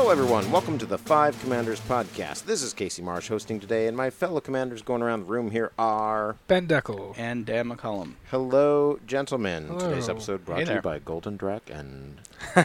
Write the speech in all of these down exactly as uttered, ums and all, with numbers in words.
Hello, everyone. Welcome to the Five Commanders podcast. This is Casey Marsh hosting today, and my fellow commanders going around the room here are Ben Deckel and Dan McCollum. Hello, gentlemen. Hello. Today's episode brought Hey to you there. by Golden Drac and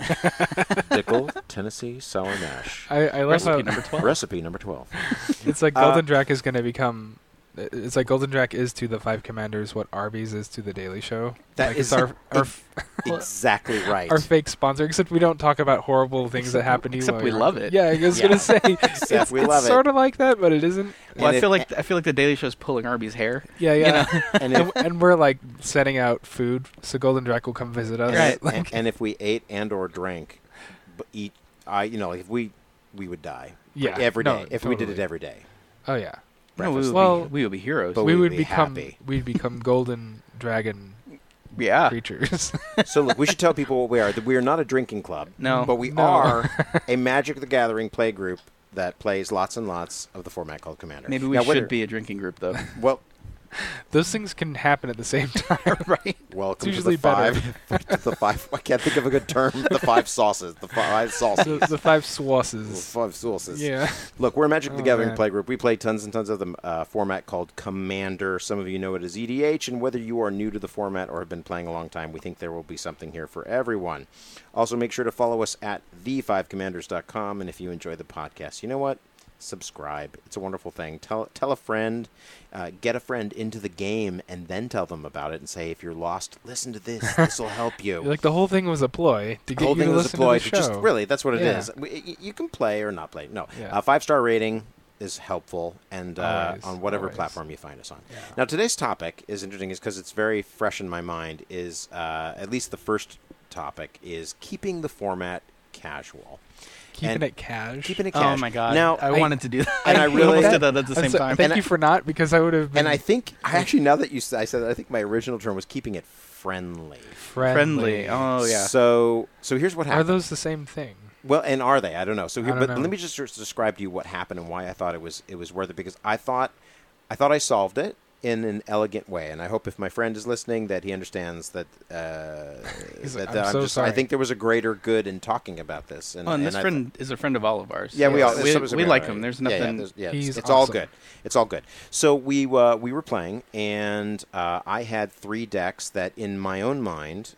Dickel Tennessee Sour Mash. I, I love Recipe how number twelve. Recipe number twelve. it's like Uh, Golden Drac is going to become. It's like Golden Drac is to the Five Commanders what Arby's is to the Daily Show. That like is it's our our, exactly right. our fake sponsor. Except we don't talk about horrible things Except- that happen to you. except while we you're- love it. Yeah, I was Yeah. going to say. Except it's, we it's love it. sort of like that, but it isn't. Well, And I feel if- like I feel like the Daily Show's pulling Arby's hair. Yeah, yeah. You know? and, if, and, and we're like setting out food, so Golden Drac will come visit us. Right. Like, and, and if we ate and or drank, but eat, I you know, like if we we would die. Yeah, every day. no, if we did it totally. every day. oh yeah, No, we would, Well, be, we would be heroes. but we we'd would be become happy. we'd become Golden Dragon yeah. creatures. So look, we should tell people what we are. That we are not a drinking club. No. But we No. are a Magic the Gathering play group that plays lots and lots of the format called Commander. Maybe we Now, should whether- be a drinking group, though. Well, Those things can happen at the same time. Right? welcome It's to the usually better. five. to the five. I can't think of a good term. The five sauces. The five sauces. the, the five The swasses. five sauces. Yeah. Look, we're a Magic the Oh, Gathering man. play group. We play tons and tons of the uh, format called Commander. Some of you know it as E D H, and whether you are new to the format or have been playing a long time, we think there will be something here for everyone. Also, make sure to follow us at the five commanders dot com, and if you enjoy the podcast, you know what? Subscribe. It's a wonderful thing. Tell tell a friend, uh, get a friend into the game, and then tell them about it and say, if you're lost, listen to this. This will help you. Like the whole thing was a ploy to The get whole you thing to was listen deployed to to the just show. really that's what it Yeah. is. We- y- You can play or not play. No, Yeah. uh, five star rating is helpful, and uh, Always, on whatever always. platform you find us on. Yeah. Now today's topic is interesting, is because it's very fresh in my mind. Is uh, at least the first topic is keeping the format casual. Keeping and it cash. Keeping it Oh casual. my God! Now I, I- wanted to do that. and I We really- almost did that at the I'm same so- time. Thank And you I- for not, because I would have been and I think I actually now that you s- I said that, I think my original term was keeping it friendly. friendly. Friendly. Oh yeah. So so here's what Are happened. those the same thing? Well, and are they? I don't know. So, here, I but don't know. let me just sort of describe to you what happened and why I thought it was it was worth it. Because I thought, I thought I solved it in an elegant way, and I hope if my friend is listening that he understands that. Uh, He's that like, that "I'm so just, sorry." I think there was a greater good in talking about this. And, Oh, and this I- friend is a friend of all of ours. yeah, we all we, some of us we are like right. him. There's Yeah, yeah, nothing. there's- yeah, He's it's, it's all awesome. good. It's all good. So we uh, we were playing, and uh, I had three decks that, in my own mind,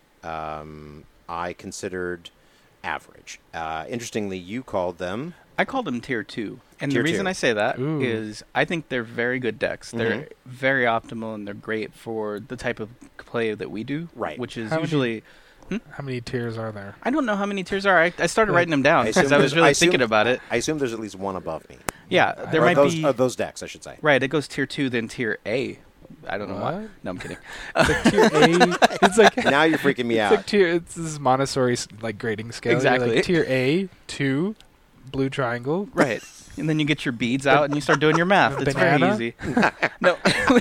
um, I considered average. Uh, interestingly, you called them. I call them tier two, and Tier the reason two. I say that is Ooh. I think they're very good decks. They're Mhm. very optimal, and they're great for the type of play that we do. Right. Which is How many- usually. How many tiers are there? I don't know how many tiers are. I, I started Like- writing them down I because assume I was there's- really I assume- thinking about it. I assume there's at least one above me. Yeah, there or might those, be. uh, those decks, I should say. Right, it goes tier two, then tier A. I don't know why. What? No, I'm kidding. It's like tier A. It's like Now you're freaking me it's out. like tier. It's this Montessori s- like grading scale. You're Exactly. Like tier A, two, blue triangle. Right. And then you get your beads out and you start doing your math. It's Banana? very easy. No,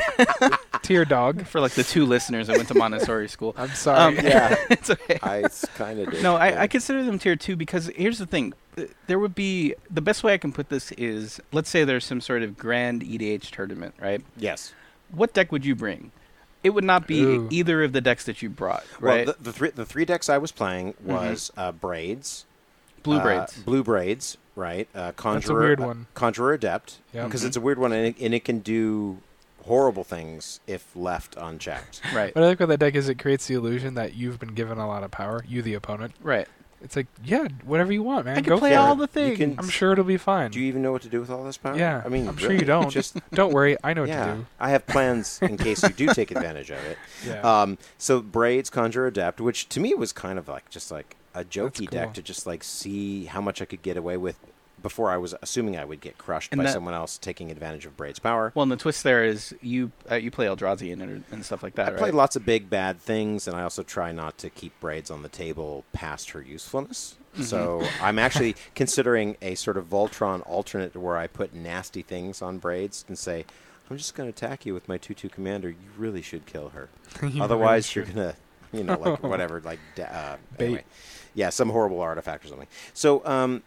Tier dog. for like the two listeners that went to Montessori school. I'm sorry. Um, Yeah. it's okay. I kind of did. No, yeah. I, I consider them tier two because here's the thing. Th- There would be the best way I can put this is let's say there's some sort of grand E D H tournament, right? Yes. What deck would you bring? It would not be Ooh. either of the decks that you brought, right? Well, the, the three the three decks I was playing was uh, braids, Blue uh, braids. blue braids, right? Uh, Conjurer, That's a weird uh, one. Conjurer Adept, Yeah. because Mhm. it's a weird one, and it, and it can do horrible things if left unchecked. Right. What I like about that deck is it creates the illusion that you've been given a lot of power. You, the opponent. Right. It's like, yeah, whatever you want, man. I Go can play for all it. the things. can- I'm sure it'll be fine. Do you even know what to do with all this power? Yeah, I mean, I'm sure really, you don't. Just Don't worry, I know what yeah, to do. I have plans in case you do take advantage of it. Yeah. Um, so braids, Conjure, Adapt, which to me was kind of like just like a jokey cool. deck to just like see how much I could get away with before I was assuming I would get crushed And by that- someone else taking advantage of Braid's power. Well, and the twist there is you uh, you play Eldrazi in it or- and stuff like that, I right? play lots of big bad things, and I also try not to keep Braids on the table past her usefulness. Mm-hmm. So I'm actually considering a sort of Voltron alternate where I put nasty things on Braids and say, I'm just going to attack you with my two two commander. You really should kill her. You Otherwise, really you're going to, you know, like whatever, like, da- uh, Bait. anyway. Yeah, some horrible artifact or something. So, um,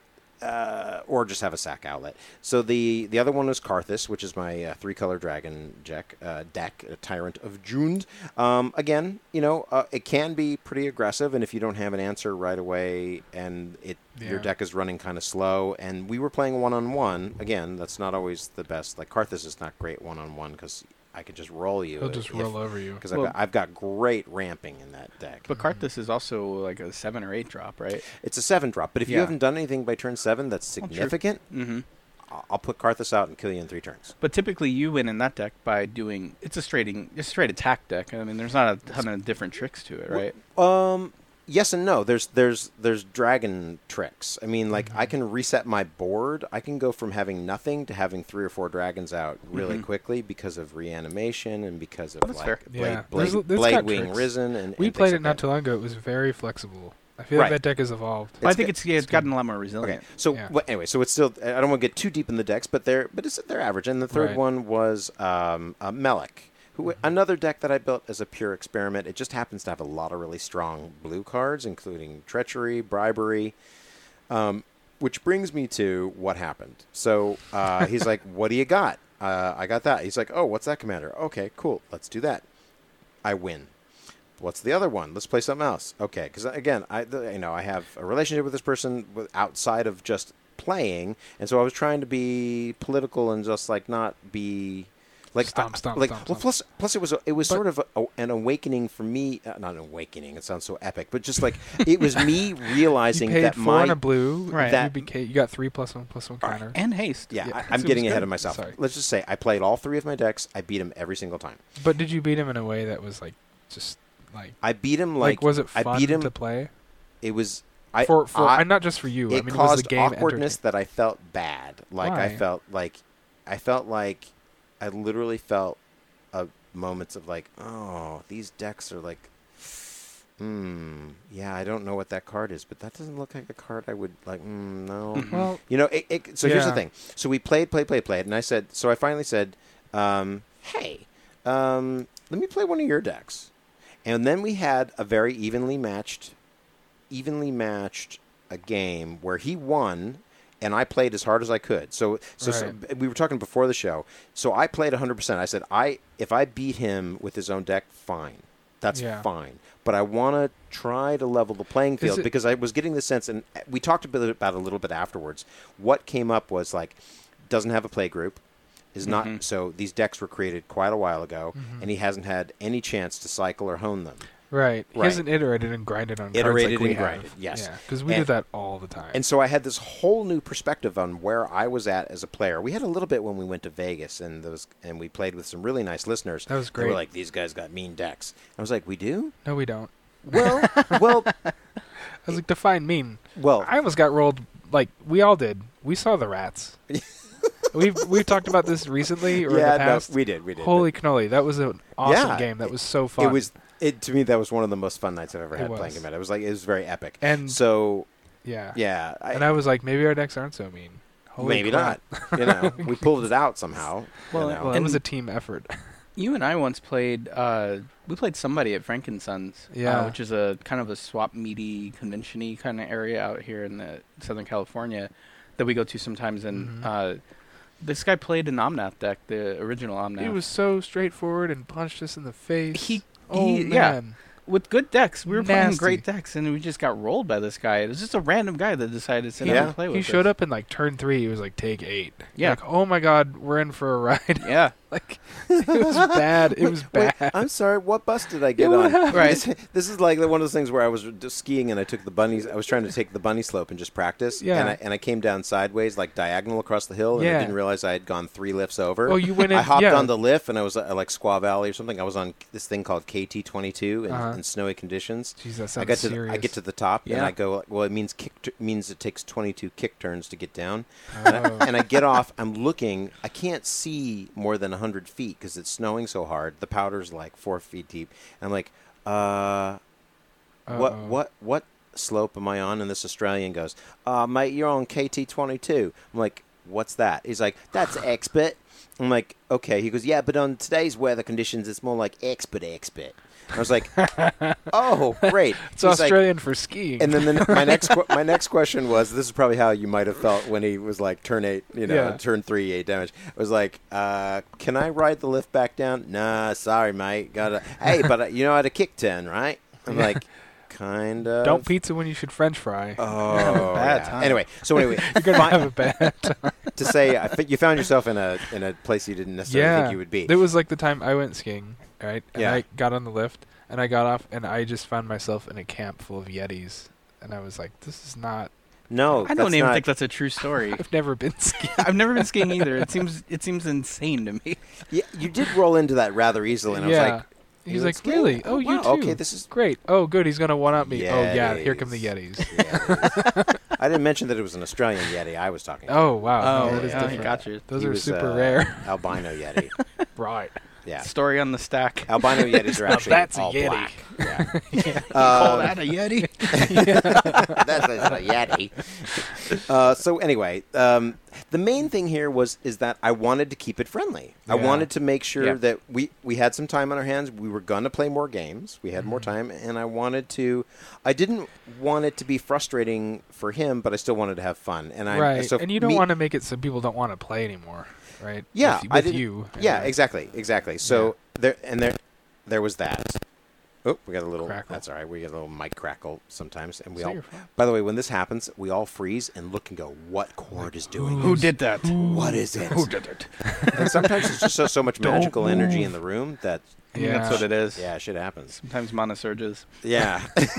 uh, or just have a sack outlet. So the the other one was Karthus, which is my uh, three color dragon deck, uh, deck, a Tyrant of Jund. Um, again, you know, uh, it can be pretty aggressive, and if you don't have an answer right away, and it Yeah. your deck is running kind of slow, and we were playing one on one. Again, that's not always the best. Like Karthus is not great one on one because I could just roll you. He'll just if- roll over you. Because Well- I've, got, I've got great ramping in that deck. But Karthus is also like a seven or eight drop, right? It's a seven drop, but if you Yeah. haven't done anything by turn seven that's Oh, true. significant, Mm-hmm. I'll I'll put Karthus out and kill you in three turns. But typically, you win in that deck by doing it's a straighting, it's a straight attack deck. I mean, there's not a ton of different tricks to it, right? Um, yes and no. There's there's there's dragon tricks. I mean, like Mm-hmm. I can reset my board. I can go from having nothing to having three or four dragons out really Mhm. quickly because of reanimation and because of Oh, that's like fair. blade, Yeah. blade, There's- there's blade got wing tricks. risen and We and played things it like not that. too long ago. It was very flexible. I feel Right. like that deck has evolved. Well, I It's think good. it's yeah, it's It's gotten good. a lot more resilient. Okay, so Yeah. well, anyway, so it's still. I don't want to get too deep in the decks, but they're but it's, they're average. And the third Right. one was um, uh, Melek, who Mm-hmm. another deck that I built as a pure experiment. It just happens to have a lot of really strong blue cards, including treachery, bribery. Um, which brings me to what happened. So uh, he's like, "What do you got?" Uh, I got that. He's like, "Oh, what's that, Commander?" Okay, cool. Let's do that. I win. What's the other one? Let's play something else. Okay, because again, I the, you know I have a relationship with this person with, outside of just playing, and so I was trying to be political and just like not be like Stomp, I- stomp, like stomp, well, stomp. plus plus it was a, it was But- sort of a, a, an awakening for me. Uh, not an awakening. It sounds so epic, but just like it was me You realizing paid that four my and a blue. Right. That you, became, you got three plus one plus one All right. counter. And haste. yeah, Yeah, I, it I'm was getting ahead good. of myself. Sorry. Let's just say I played all three of my decks. I beat him every single time. But did you beat him in a way that was like just like I beat him like, like, was it I fun beat him. to play? It was I for for I, and not just for you. it I mean, was caused the game awkwardness entertaining? that I felt bad. Like I Why? felt like I felt like I literally felt uh, moments of like, oh, these decks are like, hmm, yeah, I don't know what that card is, but that doesn't look like a card I would like. Mm, no, Mhm. Well, you know. It, it, so here's the Yeah. thing. So we played, played, played, played, and I said. So I finally said, um, hey, um, let me play one of your decks. And then we had a very evenly matched, evenly matched a game where he won, and I played as hard as I could. So, so, so Right. we were talking before the show. So I played one hundred percent. I said, I if I beat him with his own deck, fine, that's Yeah. fine. But I want to try to level the playing field it- because I was getting the sense, and we talked a bit about it a little bit afterwards. What came up was like, doesn't have a play group. Is not Mhm. so. These decks were created quite a while ago, Mhm. and he hasn't had any chance to cycle or hone them. right. He Right. hasn't iterated and grinded on Iterated cards like we and grinded, have. yes. Yeah, because we And- do that all the time. And so I had this whole new perspective on where I was at as a player. We had a little bit when we went to Vegas, and those, and we played with some really nice listeners. That was They were great. like, "These guys got mean decks." I was like, "We do?" no, we don't. Well, well, I was like, define mean. well. I almost got rolled. Like we all did. We saw the rats. we've we've talked about this recently or yeah, in the no, past. we did. We did. Holy cannoli! That was an awesome Yeah, game. That was so But fun. it was. It to me that was one of the most fun nights I've ever It had was. playing Commander. It was like it was very epic. and So yeah, yeah, I, and I was like, maybe our decks aren't so mean. Holy maybe crap. not. You know, we pulled it out somehow. Well, you know. Well, it And- was a team effort. You and I once played. Uh, we played somebody at Frankensons, Yeah. uh, which is a kind of a swap meaty, convention-y kind of area out here in the Southern California that we go to sometimes. And Mhm. uh, this guy played an Omnath deck, the original Omnath. He was so straightforward and punched us in the face. He- oh he- yeah. man, with good decks. We were playing Nasty. great decks, and we just got rolled by this guy. It was just a random guy that decided to sit Yeah. down and play with he us. showed up in like turn three. He was like, take eight. Yeah. Like, oh my god, we're in for a ride. Yeah. like it was bad. It was Wait, bad. I'm sorry. What bus did I get Yeah, what on? happened? Right. This, this is like one of those things where I was just skiing and I took the bunnies. I was trying to take the bunny slope and just practice. Yeah. And I, and I came down sideways, like diagonal across the hill, and I Yeah. didn't realize I had gone three lifts over. Oh, you went in. I hopped yeah. on the lift and I was uh, like Squaw Valley or something. I was on this thing called K T twenty-two in, Uh-huh. in snowy conditions. Jeez, that I sounds get to serious. the, I get to the top and Yeah. I go, well, it means kick t- means it takes twenty-two kick turns to get down. Oh. And, I, and I get off. I'm looking. I can't see more than one hundred feet because it's snowing so hard. The powder's like four feet deep. And I'm like, uh, what, Uh-oh. what, what slope am I on? And this Australian goes, uh, mate, you're on K T twenty-two. I'm like, what's that? He's like, that's expert. I'm like, okay. He goes, yeah, but on today's weather conditions, it's more like expert, expert. I was like, oh, great. It's He's like- Australian for skiing. and then the, my next qu- my next question was, this is probably how you might have felt when he was like turn eight, you know, Yeah. turn three, eight damage. It was like, uh, can I ride the lift back down? Nah, sorry, mate. Gotta. Hey, but uh, you know how to kick ten, right? I'm Yeah. like, kind of. Don't pizza when you should French fry. Oh, Bad yeah. time. Anyway, so anyway, You're gonna fi- have a bad time. to say, I think you found yourself in a in a place you didn't necessarily Yeah, think you would be. it was like the time I went skiing, right? And Yeah. I got on the lift and I got off and I just found myself in a camp full of Yetis, and I was like, "This is not." no, I don't that's even not, think that's a true story. I've never been skiing. I've never been skiing either. It seems it seems insane to me. Yeah, you did roll into that rather easily, and I yeah. was like, He's you like, went skiing? "Really? Oh, you wow, too? Okay, this is Great. Oh, good. He's gonna one up me. Oh, yeah. Here Yetis. come the Yetis." Yetis. I didn't mention that it was an Australian Yeti I was talking to. Oh, wow. Oh, no, that is yeah, different. gotcha. Those He are was, super uh, rare. Albino Yeti. Right. Yeah. Story on the stack. Albino Yetis are Now actually that's a all Yeti. black. Yeah. Yeah. Call Um, that a Yeti? That's a Yeti. Uh, so anyway, um, the main thing here was is that I wanted to keep it friendly. I Yeah. wanted to make sure Yeah. that we, we had some time on our hands. We were going to play more games. We had more Mm-hmm. time, and I wanted to. I didn't want it to be frustrating for him, but I still wanted to have fun. And I Right. so and you don't me- want to make it so people don't want to play anymore, right? Yeah, With, I with didn't- you. Yeah, anyway. exactly, exactly. So there and there, there was that. Oh, we got a little. Crackle. That's all right. We get a little mic crackle sometimes, and we So all. you're fine. By the way, when this happens, we all freeze and look and go, "What chord is doing Who this? did that? What is it?" Who did it? And sometimes it's just so, so much Don't magical energy move. in the room that I think Yeah. that's what it is. yeah, shit happens. Sometimes monosurges. Yeah.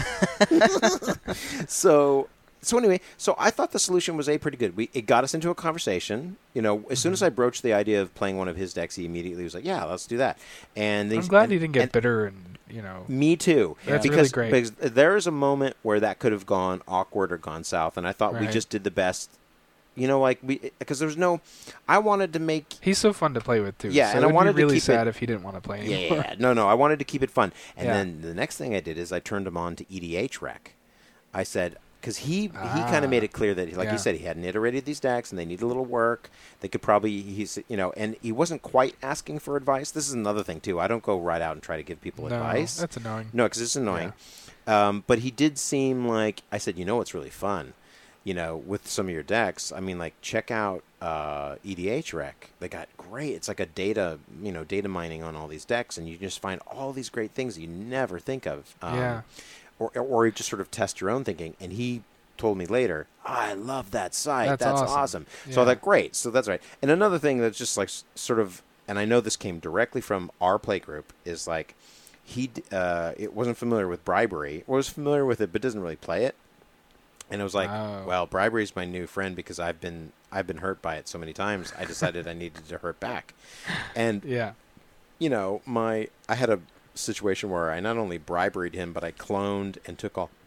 so so anyway, so I thought the solution was a pretty good. We it got us into a conversation. You know, as soon as I broached the idea of playing one of his decks, he immediately was like, "Yeah, let's do that." And I'm these- glad and- he didn't get and- bitter and, you know. Me too. That's because, really great. because there is a moment where that could have gone awkward or gone south, and I thought we Right. just did the best. You know, like we because there was no. I wanted to make. He's so fun to play with too. Yeah, so and I it'd wanted to be really keep sad it- if he didn't want to play Yeah, anymore. yeah, yeah. no, no. I wanted to keep it fun, and Yeah. then the next thing I did is I turned him on to E D H Rec. I said because he he Ah. kind of made it clear that, like Yeah. you said, he hadn't iterated these decks and they need a little work. They could probably he's you know, and he wasn't quite asking for advice. This is another thing too. I don't go right out and try to give people No, advice. that's annoying. No, because it's annoying. Um, but he did seem like I said, you know, what's really fun, you know, with some of your decks. I mean, like check out uh, E D H Rec. They got great. It's like a data, you know, data mining on all these decks, and you just find all these great things that you never think of. Um, Yeah. Or or you just sort of test your own thinking. And he told me later, I love that site. That's, That's awesome. awesome. So I Yeah. thought, great. So that's right. And another thing that's just like s- sort of, and I know this came directly from our play group, is like he d- uh, it wasn't familiar with bribery, or was familiar with it but doesn't really play it. And it was like, Oh. well, bribery is my new friend because I've been I've been hurt by it so many times. I decided I needed to hurt back. And Yeah. you know, my I had a situation where I not only briberied him, but I cloned and took all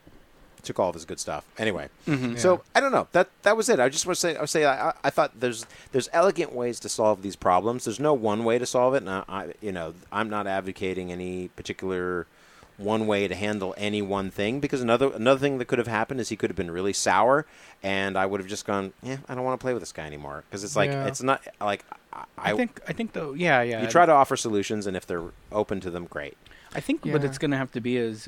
took all of his good stuff. Anyway, Mhm. so Yeah. I don't know. That that was it. I just want to say I would say I, I thought there's there's elegant ways to solve these problems. There's no one way to solve it, and I, I you know I'm not advocating any particular one way to handle any one thing, because another another thing that could have happened is he could have been really sour, and I would have just gone, yeah, I don't want to play with this guy anymore, because it's like Yeah. it's not like I, I think I think though, yeah, yeah. you try to offer solutions, and if they're open to them, great. I think what Yeah. it's going to have to be is,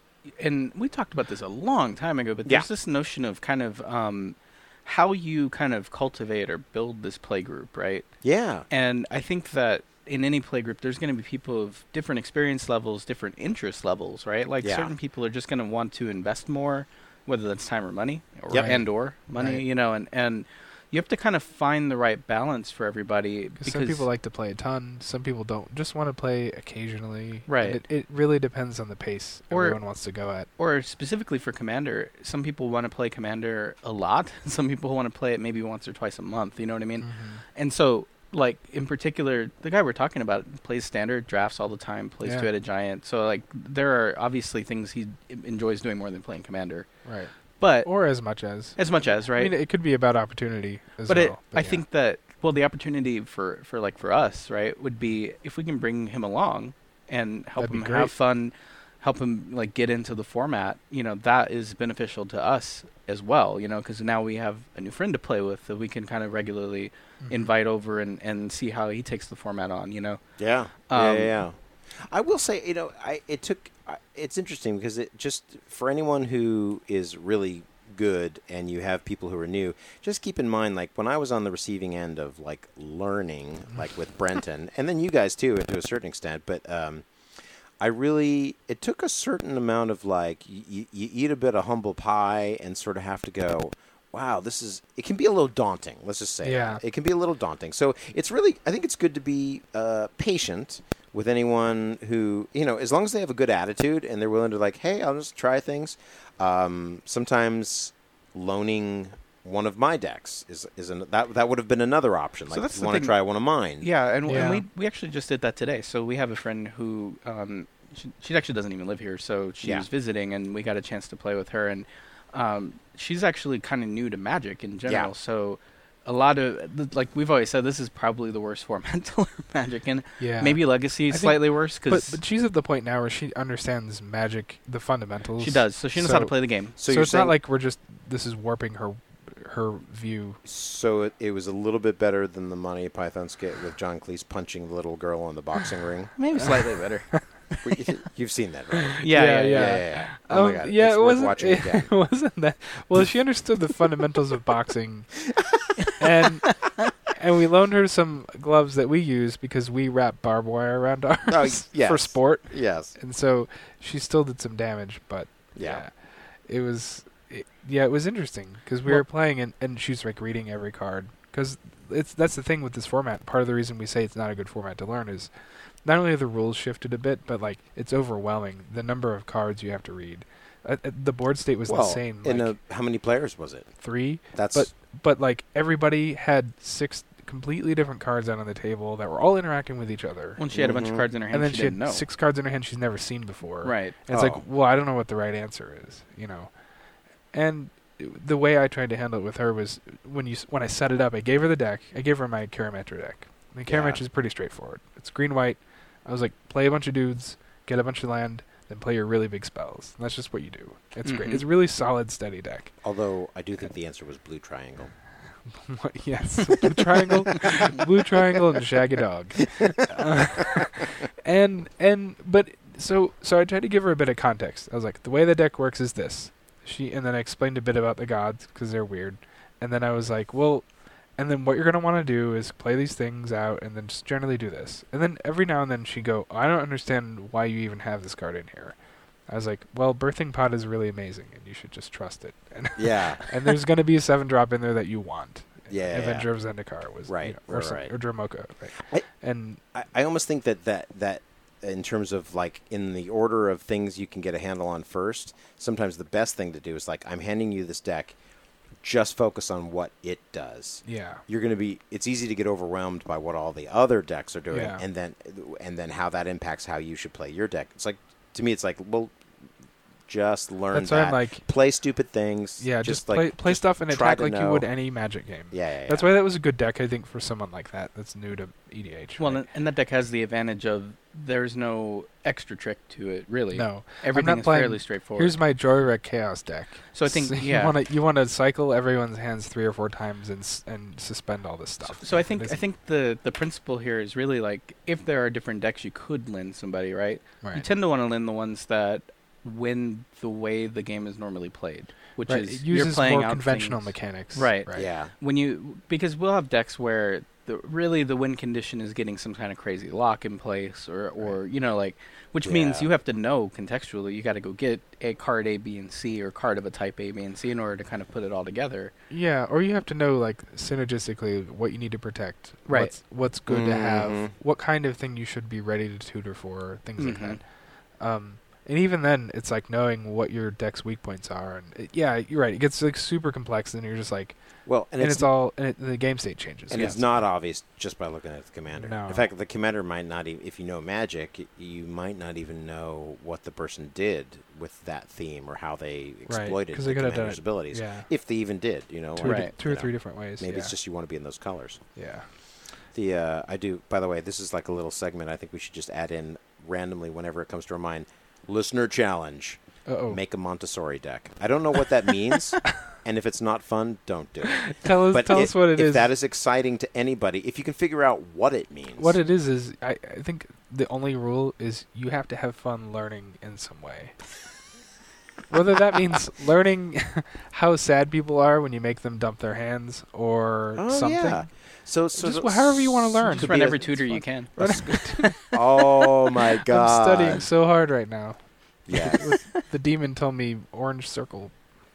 and we talked about this a long time ago, but Yeah. there's this notion of kind of um, how you kind of cultivate or build this play group, right? Yeah, And I think that in any play group, there's going to be people of different experience levels, different interest levels, right? Like Yeah. certain people are just going to want to invest more, whether that's time or money, or Yep. and or money, Right. you know, and and you have to kind of find the right balance for everybody. Because some people like to play a ton. Some people don't. Just want to play occasionally. Right. And it, it really depends on the pace Or- everyone wants to go at. or specifically for Commander, some people want to play Commander a lot. Some people want to play it maybe once or twice a month. You know what I mean? Mm-hmm. And so, like in particular, the guy we're talking about plays Standard, drafts all the time, plays Yeah. Two-Headed Giant. So like, there are obviously things he enjoys doing more than playing Commander. Right. But Or as much as. as much as right. I mean, it could be about opportunity as but well. it, I yeah. think that well, the opportunity for for like for us, right, would be if we can bring him along and help That'd be him great. have fun, help him like get into the format. You know, that is beneficial to us as well. You know, because now we have a new friend to play with that we can kind of regularly Mhm. invite over and and see how he takes the format on. You know. yeah, Um, yeah, yeah. I will say, you know, I it took. I, it's interesting because it just for anyone who is really good and you have people who are new, just keep in mind, like when I was on the receiving end of like learning, like with Brenton, and then you guys too, to a certain extent, but. Um, I really, it took a certain amount of like, you, you eat a bit of humble pie and sort of have to go, wow, this is, it can be a little daunting. Let's just say Yeah. that. It can be a little daunting. So it's really, I think it's good to be uh, patient with anyone who, you know, as long as they have a good attitude and they're willing to like, hey, I'll just try things. Um, sometimes loaning one of my decks is is an, that that would have been another option. So Like, that's if you the want to thing. try one of mine. Yeah, and, Yeah. and we we actually just did that today. So we have a friend who um, she, she actually doesn't even live here, so she Yeah. was visiting, and we got a chance to play with her. And um, she's actually kind of new to Magic in general. Yeah. So a lot of th- like we've always said, this is probably the worst format to learn Magic in. Yeah. Maybe Legacy I is think- slightly worse But, because but she's at the point now where she understands Magic, the fundamentals. she does. So she knows how to So- play the game. So, So, you're it's saying, not like we're just, this is warping her her view. So it, it was a little bit better than the Monty Python skit with John Cleese punching the little girl in the boxing ring. Maybe slightly better. You've seen that, right? Yeah, Yeah, yeah, yeah. yeah, yeah. Oh Um, my god, yeah, it's it worth wasn't. watching It, again. wasn't that. Well, she understood the fundamentals of boxing, and and we loaned her some gloves that we use because we wrap barbed wire around ours Oh, yes. for sport, Yes. and so she still did some damage. But Yeah. yeah, it was. It, yeah, it was interesting because we Well- were playing and, and she's like reading every card because it's that's the thing with this format. Part of the reason we say it's not a good format to learn is not only have the rules shifted a bit, but like it's overwhelming the number of cards you have to read. Uh, uh, the board state was Well, insane. in Like a, how many players was it? three, That's but but like everybody had six completely different cards out on the table that were all interacting with each other. When she had a bunch of Mhm. cards in her hand, And then she, she, didn't had know. six cards in her hand she's never seen before. Right. And it's Oh. like, well, I don't know what the right answer is, you know. And it- the way I tried to handle it with her was when you s- when I set it up, I gave her the deck. I gave her my Karametra deck. The Karametra Yeah. is pretty straightforward. It's green white. I was like, play a bunch of dudes, get a bunch of land, then play your really big spells. And that's just what you do. It's great. Mhm. It's a really solid, steady deck. although I do think the answer was blue triangle. What- yes, blue triangle, blue triangle, and shaggy dog. Uh, and and but so so I tried to give her a bit of context. I was like, the way the deck works is this. She and then I explained a bit about the gods because they're weird. And then I was like, well, and then what you're gonna want to do is play these things out, and then just generally do this. And then every now and then she'd go, I don't understand why you even have this card in here. I was like, well, Birthing Pod is really amazing, and you should just trust it. And Yeah. and there's going to be a seven drop in there that you want. Yeah, yeah, Avenger of Zendikar was Right, you know, right, or, some, right. or Dromoka, right? I- and I, I almost think that, that that in terms of like in the order of things you can get a handle on first, sometimes the best thing to do is like, I'm handing you this deck, just focus on what it does. yeah, You're going to be, it's easy to get overwhelmed by what all the other decks are doing, Yeah. and then and then how that impacts how you should play your deck. It's like, to me, it's like, well, just learn that's why that. I'm like, Play stupid things. yeah, just, like play play stuff and try attack to like you know- would any Magic game. Yeah, yeah, yeah. That's why that was a good deck, I think, for someone like that that's new to E D H. Well, right? and- and that deck has the advantage of there's no extra trick to it, really. no, Everything not is playing- fairly straightforward. here's my Joyrek Chaos deck. so I think, you yeah. want to you want to cycle everyone's hands three or four times and s- and suspend all this stuff. So I think It's- I think the the principle here is really like if there are different decks you could lend somebody, right? You right. tend to want to lend the ones that win the way the game is normally played, which Right, is it you're uses playing more out conventional things. mechanics. Right. Right. Yeah. When you because we'll have decks where the really the win condition is getting some kind of crazy lock in place or or you know like which means Yeah. you have to know contextually you got to go get a card A, B, and C or card of a type A, B, and C in order to kind of put it all together. Yeah, or you have to know like synergistically what you need to protect. Right. What's, what's good to Mhm. have. What kind of thing you should be ready to tutor for. Things like Mhm. that. Um, and even then, it's like knowing what your deck's weak points are. And it, yeah, you're right. It gets like super complex, and you're just like, Well, and, and, it's, it's, all, and it, the game state changes. and yeah. it's not obvious just by looking at the commander. No. In fact, the commander might not even, if you know Magic, y- you might not even know what the person did with that theme or how they exploited 'cause the they could have done commander's it- abilities. Yeah. If they even did, you know. Two, or, or, di- Right. two or you know, three different ways. Maybe yeah. it's just you want to be in those colors. Yeah. The uh, I do. By the way, this is like a little segment. I think we should just add in randomly whenever it comes to our mind. Listener challenge: Uh-oh. make a Montessori deck. I don't know what that means, and if it's not fun, don't do it. Tell us, But tell i- us what it if is. that is exciting to anybody, if you can figure out what it means, What it is is, I, I think the only rule is you have to have fun learning in some way. Whether that means learning how sad people are when you make them dump their hands or Oh, something. yeah. So, so Just the- however you want to learn. Just could run be a- every tutor you can. Oh my god! I'm studying so hard right now. Yeah. The demon told me orange circle,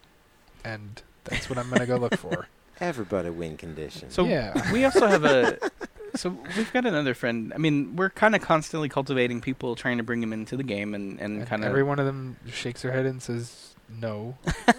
and that's what I'm gonna go look for. Everybody win condition. So Yeah. we also have a. So we've got another friend. I mean, we're kind of constantly cultivating people, trying to bring them into the game, and, and And kind of. every one of them shakes their head and says, "No,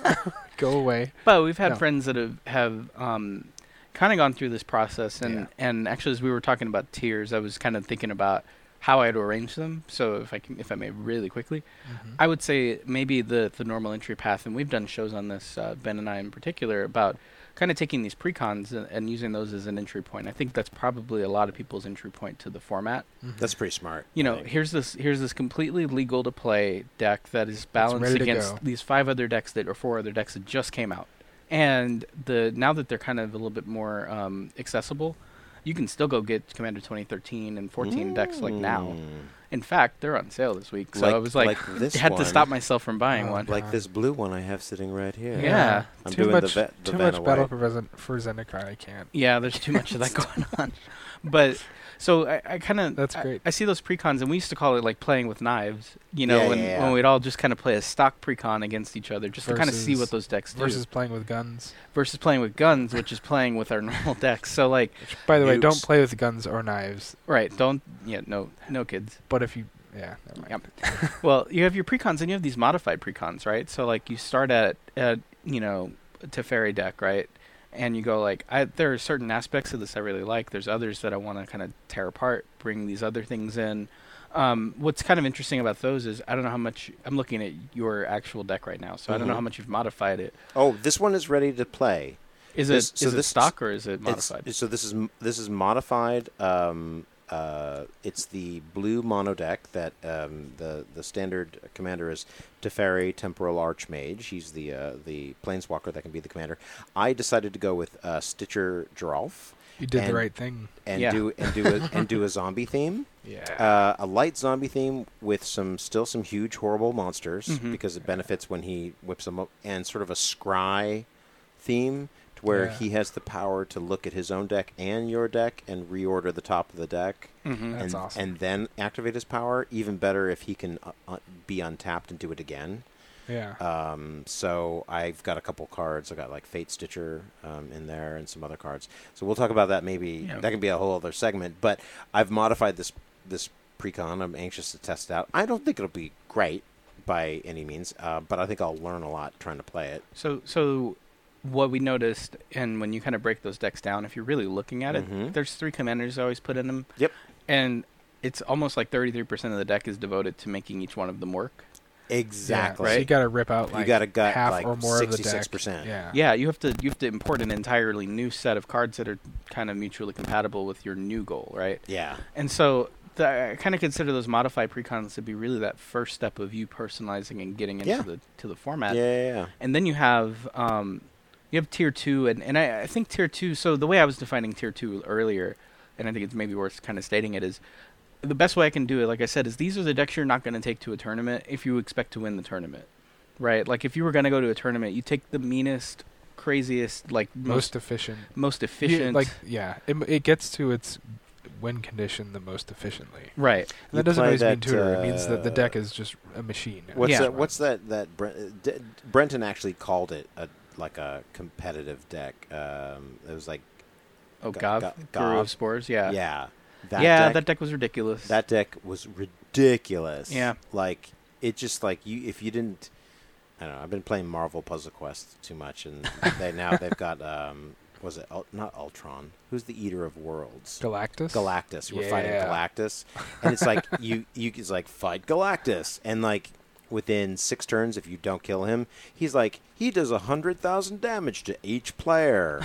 go away." But we've had No. friends that have have um, kind of gone through this process, and Yeah. and actually, as we were talking about tiers, I was kind of thinking about how I'd arrange them. So if I can, if I may, really quickly, Mhm. I would say maybe the the normal entry path, and we've done shows on this, uh, Ben and I in particular, about kind of taking these precons and, and using those as an entry point. I think that's probably a lot of people's entry point to the format. Mhm. That's pretty smart. You I know, think. here's this here's this completely legal to play deck that is balanced ready to against go. these five other decks that or four other decks that just came out. And the now that they're kind of a little bit more um, accessible, you can still go get Commander twenty thirteen and fourteen decks like now. Mm. In fact, they're on sale this week, so Like- I was like, like this had to one. stop myself from buying Oh, one. Like God. this blue one I have sitting right here. Yeah. I'm too doing much, the, ve- the too Vanna much battle White. for, Zen- for Zendikar. I can't. Yeah, there's too much of that going on. But so I, I kind of That's great. I, I see those precons, and we used to call it like playing with knives. You know, Yeah, when, yeah, yeah. when we'd all just kind of play a stock precon against each other, just to kind of see Versus- what those decks do. Versus playing with guns. versus playing with guns, which is playing with our normal decks. So like, Which, by the way, don't Nukes. play with guns or knives. right? Don't yeah, no, no kids. But if you, yeah, never mind. Yep. Well, you have your precons and you have these modified precons, right? So like, you start at at you know Teferi deck, right? And you go like, I, there are certain aspects of this I really like. There's others that I want to kind of tear apart, bring these other things in. Um, what's kind of interesting about those is I don't know how much I'm looking at your actual deck right now, so I don't know Mhm. how much you've modified it. Oh, this one is ready to play. Is This- it so is it this- stock or is it It's- modified? so this is m- this is modified. Um, uh, it's the blue mono deck that um, the the standard commander is Teferi Temporal Archmage. He's the uh, the planeswalker that can be the commander. I decided to go with uh, Stitcher Geralf You did And- the right thing. and Yeah. do and do a, and do a zombie theme. Yeah. Uh, a light zombie theme with some still some huge horrible monsters Mhm. because it benefits when he whips them up, and sort of a scry theme to where Yeah. he has the power to look at his own deck and your deck and reorder the top of the deck Mm-hmm. That's and, awesome. and then activate his power. Even better if he can uh, uh, be untapped and do it again. yeah. Um, so I've got a couple cards. I got like Fate Stitcher um, in there and some other cards. So we'll talk about that. Maybe Yeah. that can be a whole other segment. But I've modified this this precon. I'm anxious to test it out. I don't think it'll be great by any means, uh, but I think I'll learn a lot trying to play it. So, so what we noticed, and when you kind of break those decks down, if you're really looking at it, Mhm. there's three commanders I always put in them. Yep. And it's almost like thirty-three percent of the deck is devoted to making each one of them work. Exactly. Yeah, so you got to rip out You like got to gut half like or more of the sixty-six deck. percent. Yeah. Yeah, you have to you have to import an entirely new set of cards that are kind of mutually compatible with your new goal, right? Yeah. And so the, I kind of consider those modified precons to be really that first step of you personalizing and getting into Yeah. the to the format. Yeah. Yeah. yeah. And then you have um, you have tier two, and, and I, I think tier two. So the way I was defining tier two earlier, and I think it's maybe worth kind of stating it is the best way I can do it. Like I said, is these are the decks you're not going to take to a tournament if you expect to win the tournament, right? Like if you were going to go to a tournament, you take the meanest, craziest, like Most most efficient. most You- efficient, like yeah, it, it gets to its win condition the most efficiently. right? And You that doesn't play always mean that, tutor. It means that the uh, deck is just a machine. What's Yeah. that? What's that? That Brent, D- Brenton actually called it a like a competitive deck. Um, it was like Oh, Go- Gav, Go- Guru Gav. of Spores, yeah, yeah, that yeah. deck, That deck was ridiculous. that deck was ridiculous. Yeah. like it just like you if you didn't. I don't know. I've been playing Marvel Puzzle Quest too much, and they now they've got um, was it Ul- not Ultron? Who's the Eater of Worlds? Galactus. Galactus. We're fighting Yeah. Galactus, and it's like you you it's like fight Galactus, and like within six turns, if you don't kill him, he's like he does a hundred thousand damage to each player,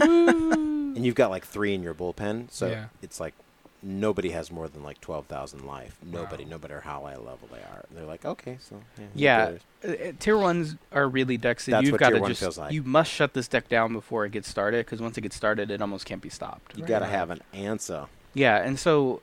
and you've got like three in your bullpen, so Yeah. it's like nobody has more than like twelve thousand life. Nobody, Wow. no matter how high level they are. And they're like, okay, so yeah. who Yeah, cares? uh, uh, tier ones are really decks that That's you've what got tier to one just feels like. you must shut this deck down before it gets started because once it gets started, it almost can't be stopped. You Right. got to have an answer. Yeah, and so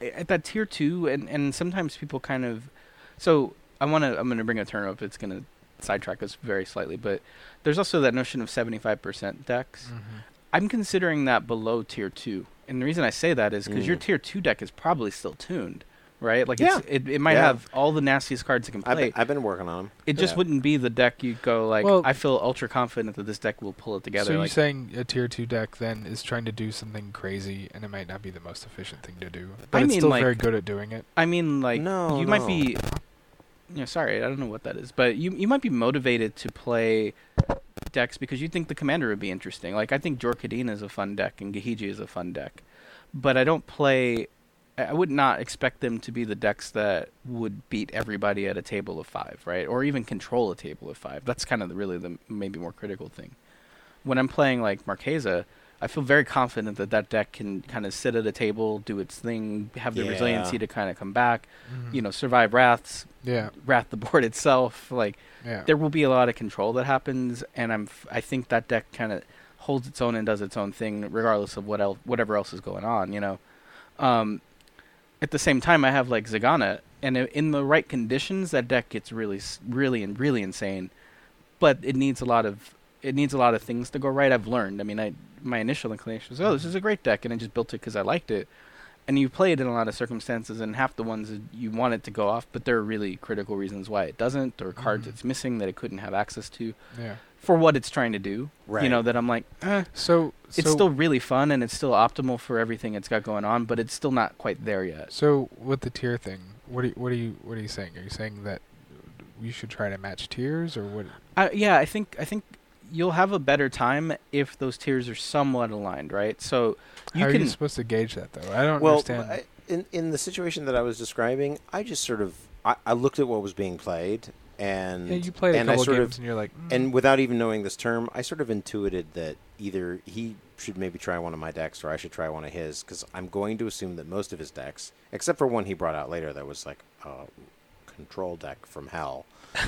at that tier two, and, and sometimes people kind of, so I want to, I'm going to bring a turn up. It's going to sidetrack us very slightly, but there's also that notion of seventy-five percent decks. Mm-hmm. I'm considering that below tier two. And the reason I say that is because Mm. your tier two deck is probably still tuned, right? Like Yeah. it's, it, it might Yeah. have all the nastiest cards it can I've play. been, I've been working on them. It just Yeah. wouldn't be the deck you go like, Well- I feel ultra confident that this deck will pull it together. So you're like, saying a tier two deck then is trying to do something crazy, and it might not be the most efficient thing to do, but I it's mean, still like- very good at doing it. I mean, like, No, you might no. be, you know, sorry, I don't know what that is, but you you might be motivated to play decks because you think the commander would be interesting. Like, I think Jorkadina is a fun deck and Gahiji is a fun deck, but I don't play. I I would not expect them to be the decks that would beat everybody at a table of five, right? Or even control a table of five. That's kind of the, really the maybe more critical thing. When I'm playing like Marquesa, I feel very confident that that deck can kind of sit at a table, do its thing, have the Yeah. resiliency to kind of come back, Mhm. you know, survive wraths, Yeah, wrath the board itself. Like, yeah. there will be a lot of control that happens, and I'm f- I think that deck kind of holds its own and does its own thing regardless of what else, whatever else is going on, you know. Um, at the same time, I have like Zagana, and i- in the right conditions, that deck gets really, s- really, and really insane. But it needs a lot of it needs a lot of things to go right. I've learned. I mean, I my initial inclination was, oh, this is a great deck, and I just built it because I liked it. And you play it in a lot of circumstances, and half the ones that you want it to go off, but there are really critical reasons why it doesn't, or cards Mhm. it's missing that it couldn't have access to Yeah. for what it's trying to do. Right. You know, that I'm like, eh, So, it's so, still really fun and it's still optimal for everything it's got going on, but it's still not quite there yet. So with the tier thing, what are you, what are you what are you saying? Are you saying that you should try to match tiers, or what? Uh, yeah, I think I think you'll have a better time if those tiers are somewhat aligned, right? So you How are can. you supposed to gauge that though? I don't Well, understand. I, in in the situation that I was describing, I just sort of I, I looked at what was being played, and yeah, you played a and I couple sort games of and you're like, mm, and without even knowing this term, I sort of intuited that either he should maybe try one of my decks or I should try one of his, because I'm going to assume that most of his decks, except for one he brought out later that was like a control deck from hell.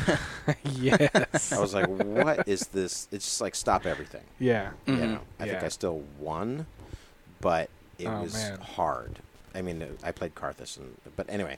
yes. I was like, what is this? It's just like stop everything. yeah. You Mhm. know, I think Yeah. I still won, but it Oh, was man. hard. I mean, uh, I played Karthus, and, but anyway,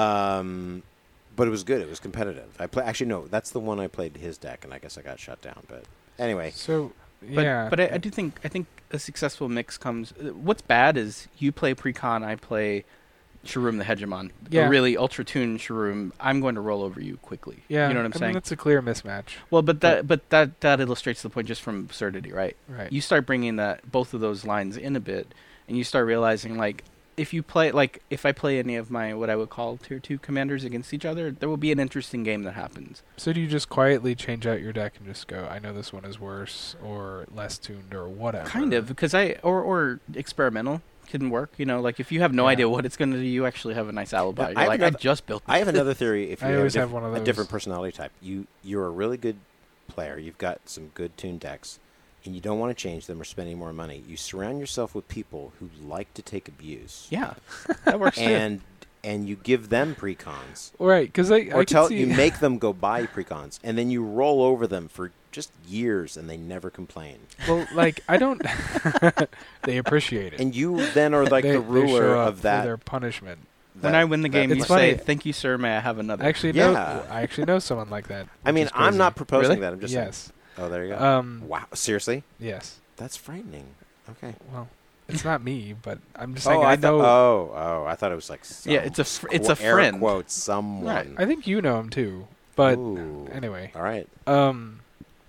um, but it was good. It was competitive. I play actually no, that's the one I played his deck, and I guess I got shut down. But anyway, So But, yeah, but I, I do think I think a successful mix comes. uh, What's bad is you play Precon, I play Shroom the Hegemon. Yeah. A really ultra tuned Shroom. I'm going to roll over you quickly. yeah, you know what I'm I saying? mean, that's a clear mismatch, Well, but that but that that illustrates the point just from absurdity, right? right? You start bringing that both of those lines in a bit, and you start realizing like if you play like if I play any of my what I would call tier two commanders against each other, there will be an interesting game that happens. So do you just quietly change out your deck and just go, I know this one is worse or less tuned or whatever? Kind of because I or or experimental can work. You know, like if you have no Yeah. idea what it's going to do, you actually have a nice alibi. Yeah, You're I have like, another- I just built. This. I have another theory. If you I have, always a, have diff- one of a those. different personality type, you you're a really good player. You've got some good tuned decks, and you don't want to change them or spend any more money. You surround yourself with people who like to take abuse, Yeah, that works too. and and you give them precons, Right, because I, or I tell can see, you make them go buy precons, and then you roll over them for just years, and they never complain. well, like I don't. They appreciate it. And you then are like They- the they ruler show up of for that. their punishment. when that- I win the that game, It's you funny. say, "Thank you, sir. May I have another?" I actually Yeah. know. I actually know someone like that. I which mean, is I'm crazy. not proposing Really? that. I'm just saying. Yes. Oh, there you go. Um. Wow, seriously? Yes. That's frightening. Okay. Well, it's not me, but I'm just Oh, saying. I I thought. know. Oh, oh, I thought it was like. Some, Yeah, it's a fr- it's qu- a air friend. Quote someone. I think you know him too. But Ooh. anyway, All right. um,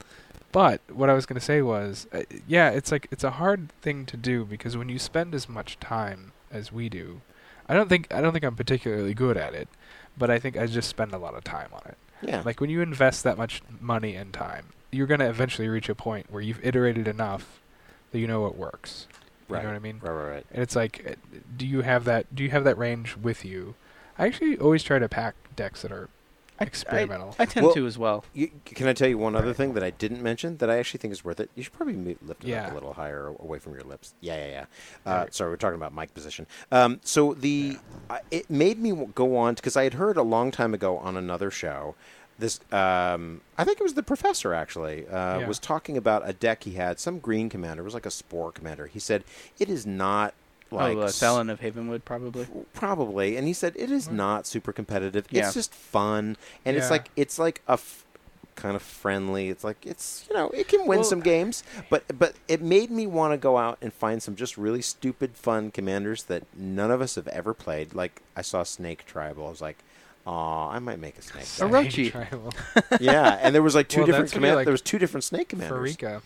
but what I was gonna say was, uh, yeah, it's like it's a hard thing to do because when you spend as much time as we do, I don't think I don't think I'm particularly good at it, but I think I just spend a lot of time on it. Yeah. Like when you invest that much money and time, you're gonna eventually reach a point where you've iterated enough that you know what works. You right. know what I mean? Right. Right. Right. And it's like, uh, do you have that? Do you have that range with you? I actually always try to pack decks that are I- experimental. I tend Well- to as well. You, can I tell you one other thing that I didn't mention that I actually think is worth it? You should probably me- lift it up Yeah. a little higher away from your lips. Yeah, yeah, yeah. There Uh, we- sorry, we're talking about mic position. Um, so the I it made me w- go on because I had heard a long time ago on another show. This um, I think it was the professor actually uh, Yeah. was talking about a deck he had, some green commander. It was like a spore commander. He said it is not like oh, uh, Thelen of Havenwood, probably. probably, and he said it is not super competitive. Yeah. It's just fun, and it's Yeah. like it's like a f- kind of friendly. It's like it's you know it can win Well, some games, but but it made me want to go out and find some just really stupid fun commanders that none of us have ever played. Like I saw Snake Tribal. I was like, aw, I might make a snake. A deck." Orochi. Tribal. Yeah, and there was like two Well, different that's when command. you, like, there was two different snake commanders. Farika.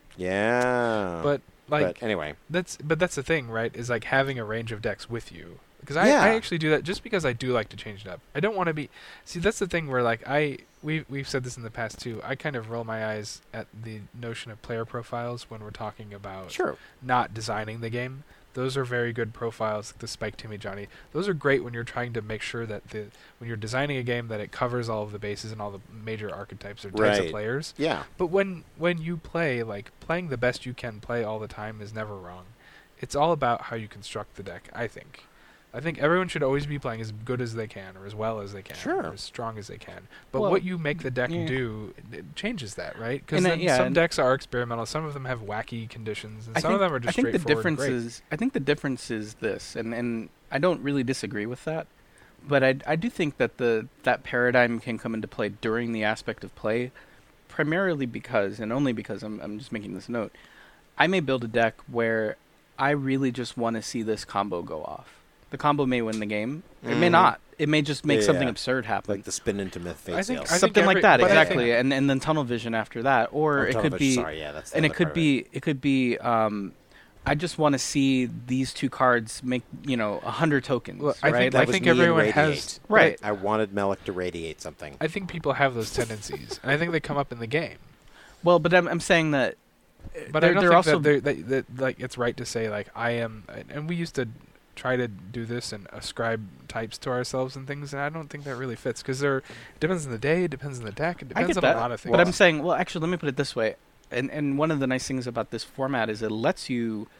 Yeah, But like but anyway, that's but that's the thing, right? Is like having a range of decks with you. Because I, Yeah. I actually do that just because I do like to change it up. I don't want to be. See, that's the thing where like I we we've said this in the past too. I kind of roll my eyes at the notion of player profiles when we're talking about sure. not designing the game. Those are very good profiles, like the Spike, Timmy, Johnny. Those are great when you're trying to make sure that the when you're designing a game that it covers all of the bases and all the major archetypes or types Right. of players. Yeah, But when when you play, like playing the best you can play all the time is never wrong. It's all about how you construct the deck, I think. I think everyone should always be playing as good as they can, or as well as they can, Sure. or as strong as they can. But Well, what you make the deck yeah. do, it changes that, right? Because And, uh, yeah, some and- decks are experimental, some of them have wacky conditions, and I some think, of them are just I think the straightforward and difference great. is I think the difference is this, and, and I don't really disagree with that, but I, I do think that the that paradigm can come into play during the aspect of play, primarily because, and only because I'm I'm just making this note, I may build a deck where I really just want to see this combo go off. The combo may win the game, it may Mhm. not. It may just make Yeah, something yeah. absurd happen. like the spin into myth fate I think- sales. I Something every- like that, but I exactly, think- and and then tunnel vision after that, or Oh, it Tunnel could Vision, be, sorry, yeah, that's the and it other could part of be it could be um I just want to see these two cards make, you know, a hundred tokens, Well, I right? think- That I was think me and everyone Radiate. has- Right. I wanted Melik to radiate something. I think people have those tendencies, and I think they come up in the game. Well, but I'm I'm saying that uh, But they're, I don't they're think also that, they're, that, that like it's right to say like I am, and we used to try to do this and ascribe types to ourselves and things, and I don't think that really fits because there it depends on the day, it depends on the deck, it I depends get on that, a lot of things. but I'm saying, well, actually, let me put it this way, and and one of the nice things about this format is it lets you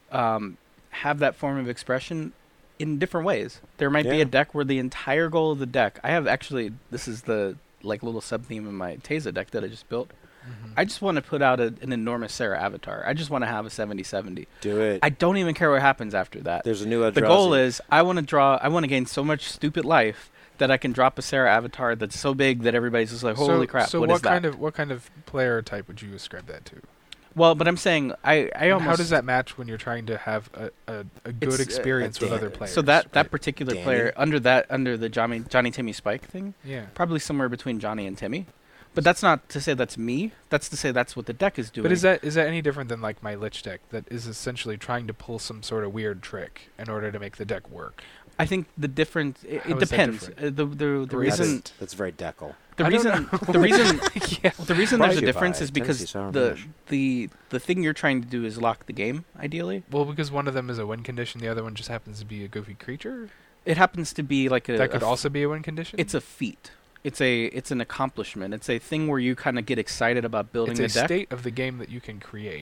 um, have that form of expression in different ways. There might be Yeah. a deck where the entire goal of the deck, I have actually, this is the like little sub theme in my Teza deck that I just built. Mhm. I just want to put out a, an enormous Sarah avatar. I just want to have a seventy seventy. Do it. I don't even care what happens after that. There's a new The Eldrazi. goal is I want to draw. I want to gain so much stupid life that I can drop a Sarah avatar that's so big that everybody's just like, "Holy so, crap! So what what is that?" kind of what kind of player type would you ascribe that to? Well, but I'm saying I. I And almost. how does that match when you're trying to have a, a, a good It's, uh, experience with Dan- other players? So that that Right. particular Danny? player under that under the Johnny Johnny Timmy Spike thing, yeah. probably somewhere between Johnny and Timmy. But that's not to say that's me. That's to say that's what the deck is doing. But is that is that any different than like my Lich deck that is essentially trying to pull some sort of weird trick in order to make the deck work? I think the difference. It, How it is that depends. different? Uh, the the the Or is reason That's, that's very deckle. the I don't reason know. the reason yeah. the reason Brought there's a to you difference by is because Tennessee Sour the Mash. the the thing you're trying to do is lock the game. Ideally, Well, because one of them is a win condition, the other one just happens to be a goofy creature. it happens to be like a. That a could f- also be a win condition. It's a feat. It's a it's an accomplishment. It's a thing where you kind of get excited about building it's a a deck. state of the game that you can create.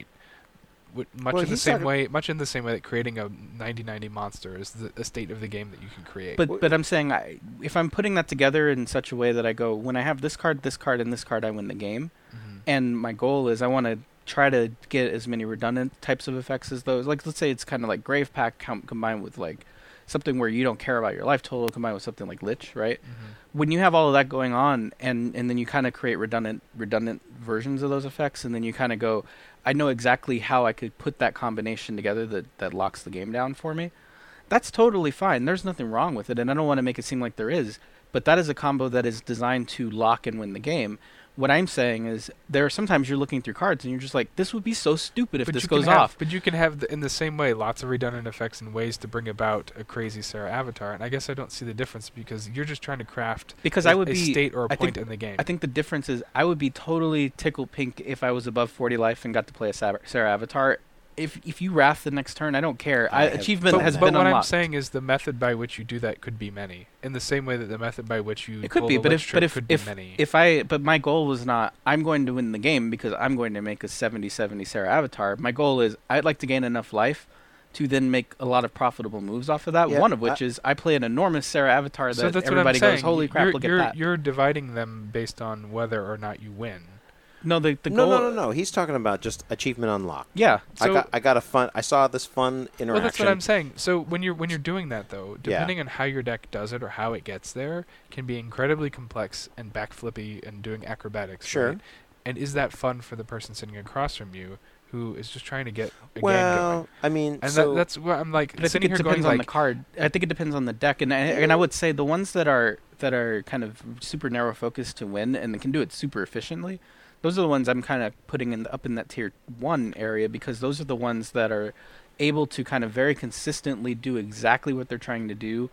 Wh- Much Well, in the he's same talking- way, much in the same way that creating a ninety ninety monster is the, a state of the game that you can create. But but I'm saying I, if I'm putting that together in such a way that I go, when I have this card, this card, and this card, I win the game. Mhm. And my goal is I want to try to get as many redundant types of effects as those. Like let's say it's kind of like Grave Pack com- combined with like something where you don't care about your life total combined with something like Lich, right? Mhm. When you have all of that going on, and and then you kind of create redundant redundant versions of those effects, and then you kind of go, I know exactly how I could put that combination together that that locks the game down for me. That's totally fine. There's nothing wrong with it, and I don't want to make it seem like there is. But that is a combo that is designed to lock and win the game. What I'm saying is, there are sometimes you're looking through cards and you're just like, this would be so stupid if But this you can goes have- off. But you can have, the, in the same way, lots of redundant effects and ways to bring about a crazy Sarah avatar. And I guess I don't see the difference because you're just trying to craft Because a, I would a be state or a I point think- in the game. I think the difference is I would be totally tickle pink if I was above forty life and got to play a Sa- Sarah avatar. If if you wrath the next turn, I don't care. I I, have achievement but, has but been what unlocked. I'm saying is the method by which you do that could be many. In the same way that the method by which you It could pull be, the but Lich if trick but if could if, be many. if I but my goal was not I'm going to win the game because I'm going to make a seventy seventy Sarah avatar. My goal is I'd like to gain enough life to then make a lot of profitable moves off of that. Yeah, One of which I- is I play an enormous Sarah avatar that so that's everybody what I'm goes, saying. "Holy crap, you're, look you're, at that." You're dividing them based on whether or not you win. No, the the No, goal. no, no, no. He's talking about just achievement unlocked. Yeah. I So- got I got a fun. I saw this fun interaction. Well, that's what I'm saying. So when you're when you're doing that though, Yeah. depending on how your deck does it or how it gets there, can be incredibly complex and backflippy and doing acrobatics. Sure. Right? And is that fun for the person sitting across from you who is just trying to get a game Well, going? I mean, And so that, that's what I'm like But I think sitting it here going depends on like, the card. I think it depends on the deck, and I, and I would say the ones that are that are kind of super narrow focused to win and they can do it super efficiently. Those are the ones I'm kind of putting in the, up in that tier one area because those are the ones that are able to kind of very consistently do exactly what they're trying to do,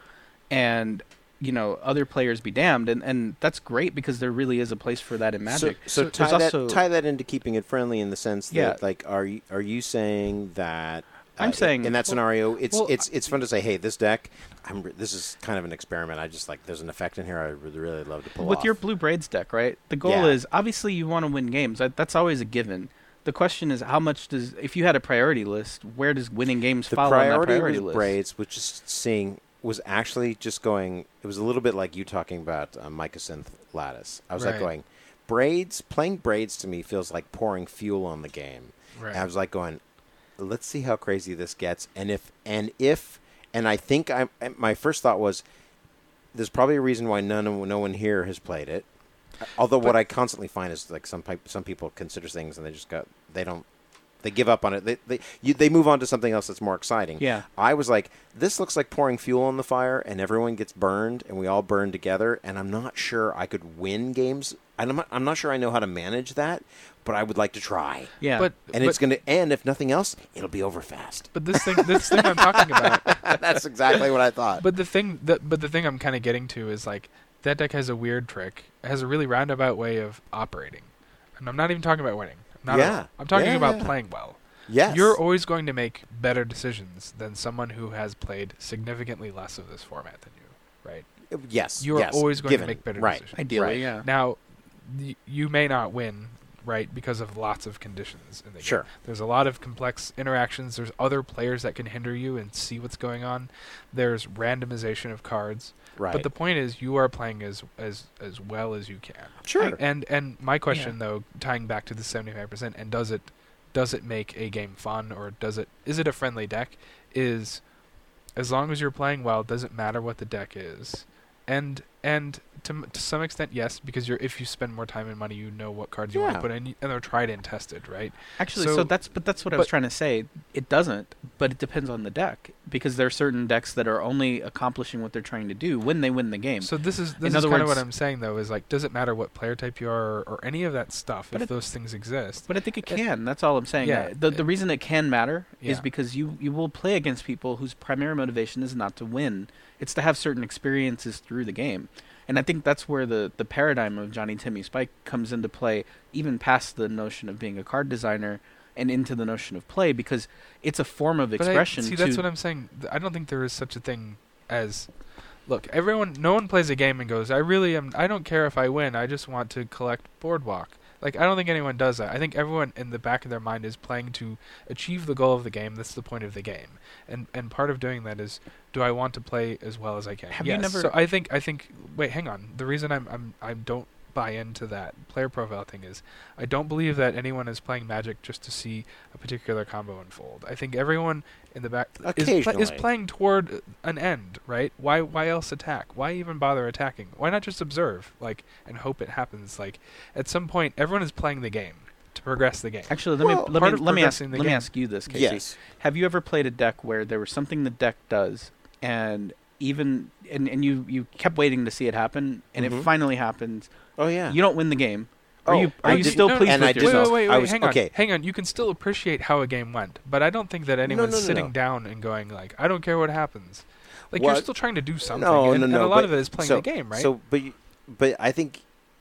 and you know other players be damned, and, and that's great because there really is a place for that in Magic. So, so, So tie there's that also- tie that into keeping it friendly in the sense that, Yeah. like, are you are you saying that? I'm uh, saying- in that scenario, it's well, it's it's fun to say, hey, this deck, I'm re- this is kind of an experiment. I just like there's an effect in here I would really love to pull With off. your Blue Braids deck, right? The goal Yeah. is obviously you want to win games. That, that's always a given. The question is how much does if you had a priority list, where does winning games the follow on that priority priority with list? braids was just seeing was actually just going. It was a little bit like you talking about uh, Mycosynth Lattice. I was like Right. going, braids playing braids to me feels like pouring fuel on the game. right. And I was like going, let's see how crazy this gets. And if and if and I think I my first thought was, there's probably a reason why none of, no one here has played it. Although what But- I constantly find is like some pipe, some people consider things and they just got they don't they give up on it. They they you, they move on to something else that's more exciting. Yeah. I was like, this looks like pouring fuel on the fire, and everyone gets burned, and we all burn together. And I'm not sure I could win games. I'm not, I'm not sure I know how to manage that, but I would like to try. Yeah. But And but, it's going to end, if nothing else, it'll be over fast. but this thing this thing I'm talking about. That's exactly what I thought. But the thing that but the thing I'm kind of getting to is like that deck has a weird trick. It has a really roundabout way of operating. And I'm not even talking about winning. Not at Yeah. all. I'm talking Yeah, about yeah. playing well. yes. You're always going to make better decisions than someone who has played significantly less of this format than you, right? yes. You are yes, always going given. to make better right. decisions. Ideally, Right. yeah. Now, y- you may not win, right, because of lots of conditions in the game. Sure. There's a lot of complex interactions. There's other players that can hinder you and see what's going on. There's randomization of cards. Right. But the point is, you are playing as as as well as you can. sure. And and my question though, tying back to the seventy-five percent, and does it does it make a game fun, or does it is it a friendly deck? Is as long as you're playing well, it doesn't matter what the deck is. And and to m- to some extent, yes, because you're if you spend more time and money, you know what cards you want Yeah. to put in, and they're tried and tested, right? Actually, So- so, that's but that's what I was but- trying to say. It doesn't, but it depends on the deck because there are certain decks that are only accomplishing what they're trying to do when they win the game. So this is this In is other kind of what words- I'm saying though, is like, does it matter what player type you are, or, or any of that stuff, But if it- those things exist? But I think it can. That's all I'm saying. Yeah. Uh, The the reason it can matter is Yeah. because you you will play against people whose primary motivation is not to win. It's to have certain experiences through the game. And I think that's where the, the paradigm of Johnny Timmy Spike comes into play, even past the notion of being a card designer and into the notion of play, because it's a form of But I- expression. see, to, that's what I'm saying. Th- I don't think there is such a thing as, look, everyone, no one plays a game and goes, I really am, I don't care if I win, I just want to collect Boardwalk. Like, I don't think anyone does that. I think everyone in the back of their mind is playing to achieve the goal of the game. That's the point of the game. And and part of doing that is, do I want to play as well as I can? Have you yes. never- So I think, I think, wait, hang on. The reason I'm, I'm, I don't buy into that player profile thing is I don't believe that anyone is playing Magic just to see a particular combo unfold. I think everyone in the back is, pla- is Occasionally. playing toward an end, right? Why why else attack? Why even bother attacking? Why not just observe, like, and hope it happens? Like, at some point, everyone is playing the game to progress the game. Actually, let Well, me let part me of let me ask progressing the let me game- ask you this, Casey. Yes. Have you ever played a deck where there was something the deck does, and even and, and you, you kept waiting to see it happen, and Mhm. it finally happens? Oh yeah. You don't win the game. Are Oh, you are I you did- still no, pleased and with I did Wait, yourself? wait, wait, I wait, was- hang on, okay. hang on. You can still appreciate how a game went, but I don't think that anyone's no, no, sitting no. down and going like, I don't care what happens. Like, What? you're still trying to do something, No, and, no, and no. a lot but- of it is playing so, the game, right? So, but you, but I think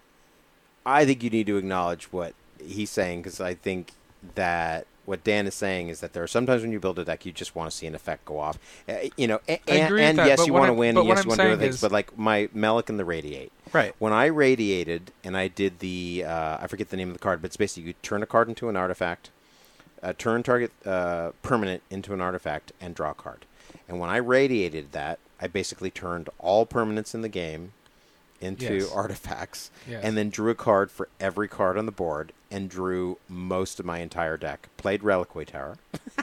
I think you need to acknowledge what he's saying, because I think that what Dan is saying is that there are sometimes when you build a deck, you just want to see an effect go off. Uh, you know, a- I and, agree with and that, yes, but you what want to I'm- win, but and what yes, I'm you want to do other saying things, is- but like my Melic and the Radiate. Right. When I radiated and I did the, uh, I forget the name of the card, but it's basically you turn a card into an artifact, uh, turn target uh, permanent into an artifact, and draw a card. And when I radiated that, I basically turned all permanents in the game into Yes. artifacts, Yes. and then drew a card for every card on the board, and drew most of my entire deck. Played Reliquary Tower,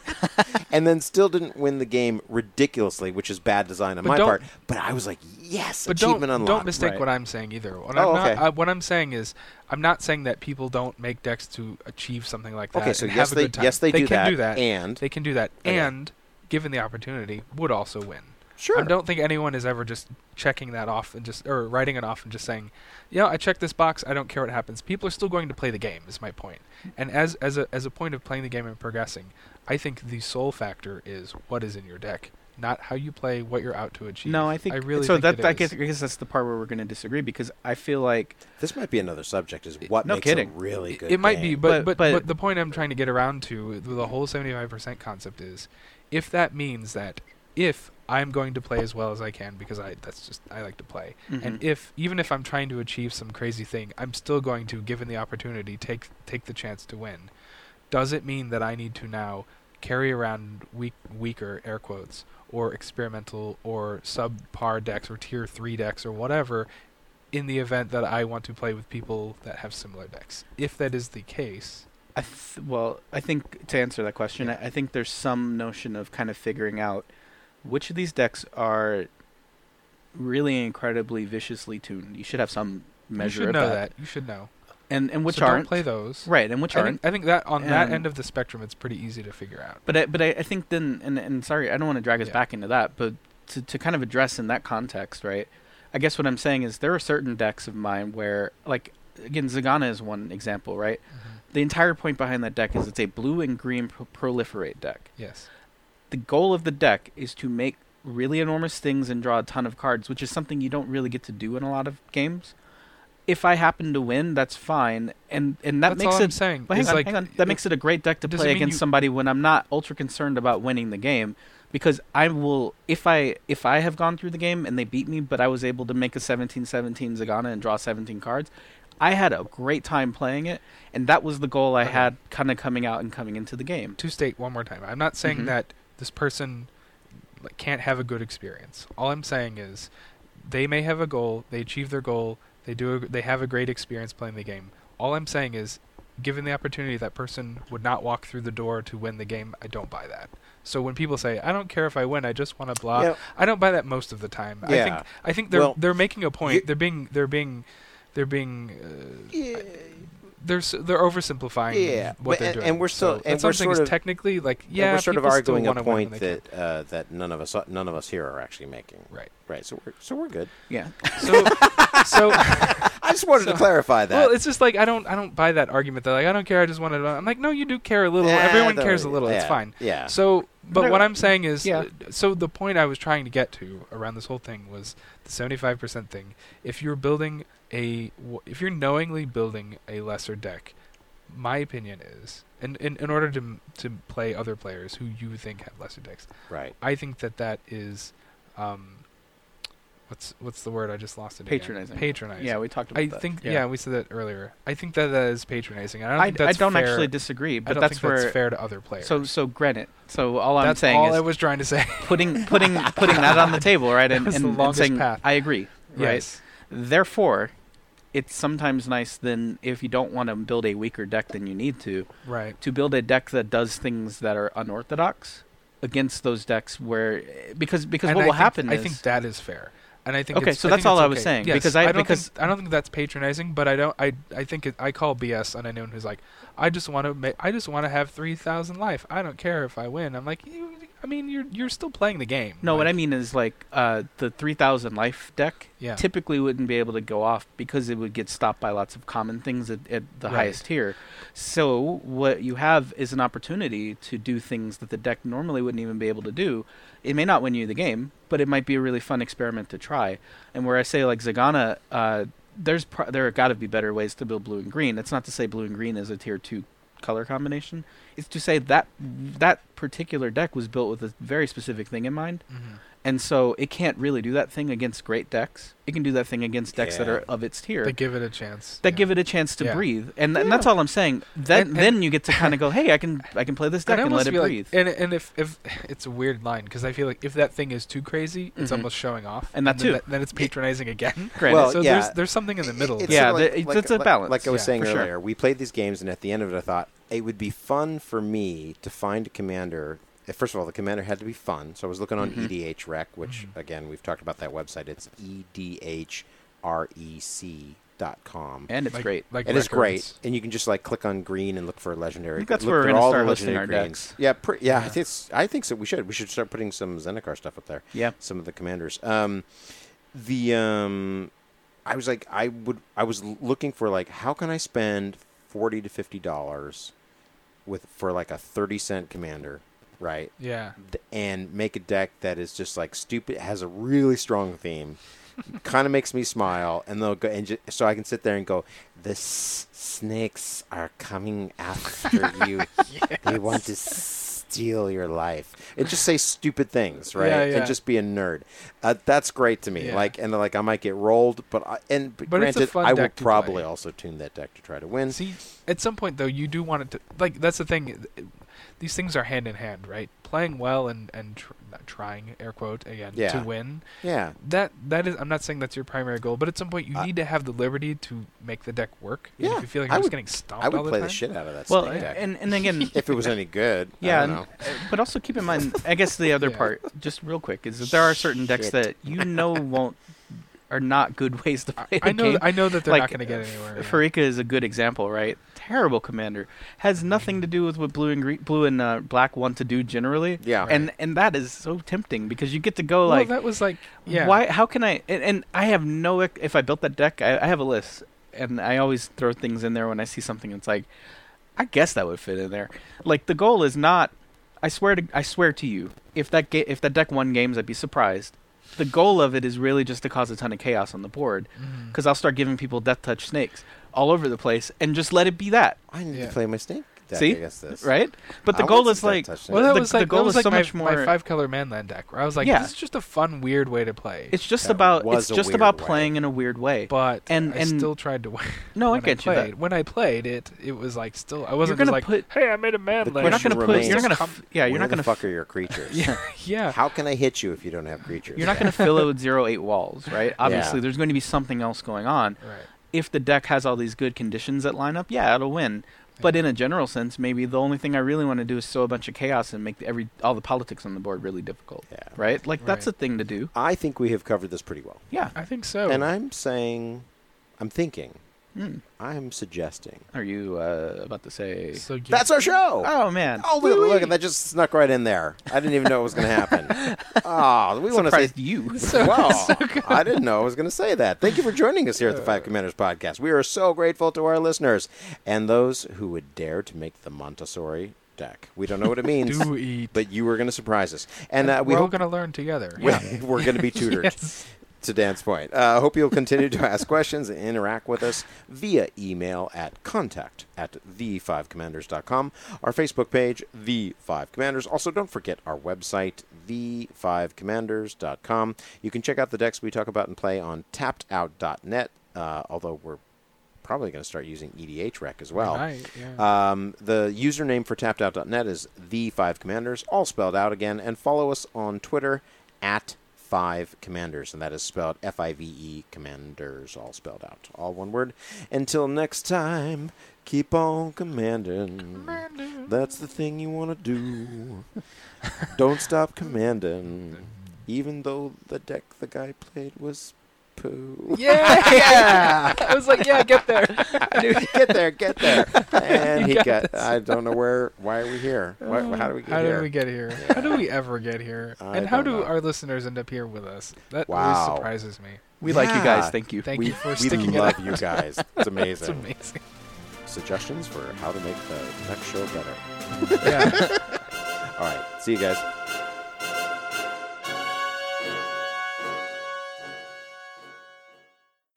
and then still didn't win the game ridiculously, which is bad design on But my don't- part. But I was like, yes, But don't, achievement unlocked. don't mistake Right. what I'm saying either. What, Oh, I'm not, okay. I, what I'm saying is, I'm not saying that people don't make decks to achieve something like that. Okay, so and yes, have a they good time. yes they, they do, can that, do that. and They can do that, Okay. and given the opportunity, would also win. sure, I don't think anyone is ever just checking that off and just or writing it off and just saying, "Yeah, I checked this box. I don't care what happens." People are still going to play the game. Is my point. And as as a as a point of playing the game and progressing, I think the sole factor is what is in your deck, not how you play, what you're out to achieve. No, I think I really so. think that it I is. guess, I guess that's the part where we're going to disagree because I feel like this might be another subject. Is what No makes kidding. a really It- good It might be, game. but But- but, but- but the point I'm trying to get around to with the whole seventy-five percent concept is, if that means that if I'm going to play as well as I can because I that's just I like to play, and Mhm. if even if I'm trying to achieve some crazy thing, I'm still going to, given the opportunity, take take the chance to win. Does it mean that I need to now carry around weak weaker air quotes or experimental or subpar decks or tier three decks or whatever? In the event that I want to play with people that have similar decks. If that is the case, I th- well, I think to answer that question, Yeah. I, I think there's some notion of kind of figuring out which of these decks are really incredibly viciously tuned. You should have some measure you should of know that. that. You should know. and and which so aren't don't play those. right, and which I aren't. think, I think that on that Um, end of the spectrum, it's pretty easy to figure out. But I, but I, I think then, and, and sorry, I don't want to drag us Yeah. back into that, but to, to kind of address in that context, right? I guess what I'm saying is there are certain decks of mine where, like, again, Zagana is one example, right? The entire point behind that deck is it's a blue and green pro- proliferate deck. Yes. The goal of the deck is to make really enormous things and draw a ton of cards, which is something you don't really get to do in a lot of games. If I happen to win, that's fine, and and that That's makes all it. I'm saying. But hang is on, like, hang on. That it- makes it a great deck to doesn't play mean against you- somebody when I'm not ultra concerned about winning the game, because I will. If I if I have gone through the game and they beat me, but I was able to make a seventeen seventeen Zagana and draw seventeen cards, I had a great time playing it, and that was the goal I Okay. had kind of coming out and coming into the game. to state one more time, I'm not saying Mhm. that this person like, can't have a good experience. All I'm saying is they may have a goal, they achieve their goal, they do, a, they have a great experience playing the game. All I'm saying is, given the opportunity, that person would not walk through the door to win the game. I don't buy that. So when people say, "I don't care if I win, I just want to blah," Yeah. I don't buy that most of the time. I Yeah. think I think they're Well, they're making a you- point. They're being they're being they're being uh, they're s- they're oversimplifying Yeah, what but- they're and- doing. and we're still- So and that's we're something sort is of- technically like And yeah, we're sort of people still arguing a wanna win when point they can. that uh, that none of us none of us here are actually making. Right. Right. So we're so we're good. Yeah. So so I just wanted So- to clarify that. well, it's just like I don't I don't buy that argument that like I don't care. I just want to. I'm like no, you do care a little. Yeah, Everyone the- cares a little. It's yeah, fine. Yeah. So, but But what I- I'm saying is, yeah. uh, so the point I was trying to get to around this whole thing was the seventy-five percent thing. If you're building a, w- if you're knowingly building a lesser deck, my opinion is, in in, in order to m- to play other players who you think have lesser decks, Right. I think that that is, um, what's what's the word? I just lost it. again. Patronizing. Patronizing. Yeah, we talked about I that. think yeah. we said that earlier. I think that that is patronizing. And I don't I, think I that's don't fair. actually disagree, I but don't that's think where. that's fair to other players. So so granted. So all I'm that's saying all is I was trying to say. putting putting putting that on the table, right? And, That's and, the and longest saying path. I agree, right? Yes. Therefore, it's sometimes nice then if you don't want to build a weaker deck than you need to, Right. to build a deck that does things that are unorthodox against those decks where because because And what I will think- happen I is think that is fair. And I think Okay, it's, so I that's think all it's I was okay. saying, Yes, because I- I don't because- think I don't think that's patronizing, but I don't I I think it, I call B S on anyone who's like I just want to ma- I just want to have three thousand life. I don't care if I win. I'm like you, I mean you're you're still playing the game. no. What Like, I mean is like uh, the three thousand life deck yeah. typically wouldn't be able to go off because it would get stopped by lots of common things at, at the Right. highest tier. So what you have is an opportunity to do things that the deck normally wouldn't even be able to do. It may not win you the game, but it might be a really fun experiment to try. And where I say like Zagana, uh, there's pr- there got to be better ways to build blue and green. That's not to say blue and green is a tier two color combination. It's to say that that particular deck was built with a very specific thing in mind. Mhm. And so it can't really do that thing against great decks. It can do that thing against decks that Yeah. are of its tier. They give it a chance. that yeah. give it a chance to Yeah. breathe, and, and Yeah. that's all I'm saying. Then And- and- then you get to kind of go, hey, I can I can play this deck I and, almost let it feel like- breathe. and and if, if it's a weird line because I feel like if that thing is too crazy, it's Mhm. almost showing off, And that then too. that- then it's patronizing again. Granted. Well, so yeah. there's there's something in the middle. It's Yeah, sort of the- it's- it's a like, balance. Like I was Yeah, saying for sure. earlier, we played these games, and at the end of it, I thought it would be fun for me to find a commander. uh, First of all, the commander had to be fun, so I was looking on Mhm. E D H Rec, which Mhm. again we've talked about that website. It's E D H R E C dot com. and it's like, great. Like It is great, records. and you can just like click on green and look for a legendary. I think that's look where we're through gonna all the start listing legendary our greens. decks. Yeah, pr- yeah, I Yeah. think it's- I think so. We should we should start putting some Zendikar stuff up there. Yeah. Some of the commanders. Um, the um, I was like, I would, I was l- looking for like, how can I spend forty to fifty dollars with for like a thirty cent commander, right? Yeah. D- And make a deck that is just like stupid, has a really strong theme, kind of makes me smile, and they'll go and ju- so I can sit there and go, the s- snakes are coming after you. They want to steal your life. And just say stupid things, right? Yeah, yeah. And just be a nerd. Uh, that's great to me. Yeah. Like, and like I might get rolled, but I, and but But it's a granted, fun I will deck to probably play. also tune that deck to try to win. See, at some point though, you do want it to like. That's the thing. These things are hand in hand, right? Playing well and and tr- not trying air quote again Yeah. to win. Yeah. That that is. I'm not saying that's your primary goal, but at some point you Uh, need to have the liberty to make the deck work. And Yeah, if you feel like I you're just would- getting stomped I would all the play time. the shit out of that Well, snake deck. and and again, if it was any good. yeah, I and, don't know. uh, but also keep in mind, I guess the other Yeah. part, just real quick, is that there are certain decks Shit. that you know won't are not good ways to play the I know. game. th- I know that they're Like, not going to get uh, anywhere. F- yeah. Farika is a good example, right? Terrible commander, has nothing to do with what blue and green, blue and uh, black want to do generally. Yeah. and and that is so tempting because you get to go well, like, that was like yeah. why? How can I? And, and I have no. ec- If I built that deck, I, I have a list, and I always throw things in there when I see something. It's like, I guess that would fit in there. Like the goal is not. I swear to. I swear to you, if that ga- if that deck won games, I'd be surprised. The goal of it is really just to cause a ton of chaos on the board, Mhm. because I'll start giving people Death Touch snakes all over the place, and just let it be that, I need Yeah. to play my snake deck See? against this. right? But the I goal want is some like, Death Touch Well, that the, was the like goal that was is like so my, much more. my five color manland deck where I was like, Yeah. this is just a fun, weird way to play. It's just That about. was It's a just weird about way. playing in a weird way. but and- I and- still tried to win. No, I when get you. played. That. When I played it, it was like still. I wasn't You're just gonna like, put- hey, I made a manland. The You're not question gonna put. remains, You're not gonna. Come- F- yeah, you're Where not the gonna. fuck are your creatures? yeah, yeah. How can I hit you if you don't have creatures? You're not going to fill it with zero eight walls, right? Obviously, there's going to be something else going on. Right. If the deck has all these good conditions that line up, yeah, it'll win. But in a general sense, maybe the only thing I really want to do is sow a bunch of chaos and make the, every all the politics on the board really difficult, Yeah. right? Like that's Right. a thing to do. I think we have covered this pretty well. Yeah. I think so. And I'm saying, I'm thinking, Mm. I'm suggesting. Are you uh, about to say? so you- That's our show! Oh man! Oh, look, look, that just snuck right in there. I didn't even know it was going to happen. Oh, we want to say Surprised you. So- wow, so good. I didn't know I was going to say that. Thank you for joining us here at the Five Commanders Podcast. We are so grateful to our listeners and those who would dare to make the Montessori deck. We don't know what it means, do eat. but you were going to surprise us. And uh, we we're all hope going to learn together. we- we're going to be tutored. Yes. To Dan's point. I uh, hope you'll continue to ask questions and interact with us via email at contact at the five commanders dot com, our Facebook page, The Five Commanders. Also, don't forget our website, the five commanders dot com. You can check out the decks we talk about and play on tapped out dot net, uh, although we're probably going to start using E D H Rec as well. Right, yeah. Um, the username for tapped out dot net is The Five Commanders, all spelled out again, and follow us on Twitter at Five Commanders, and that is spelled F I V E Commanders, all spelled out, all one word. Until next time, keep on commanding. That's the thing you want to do. Don't stop commanding, even though the deck the guy played was poo. Yeah, yeah. I was like, yeah, get there. Get there, get there. And he Yes. got, I don't know where, why are we here? Why, how do we get How here? did we get here? Yeah. How do we ever get here? I and how don't do know. our listeners end up here with us? That Wow. always surprises me. We like you Yeah. guys. Thank you. Thank we, you for we sticking love it out. you guys. It's amazing. It's amazing. Suggestions for how to make the next show better. Yeah. All right. See you guys.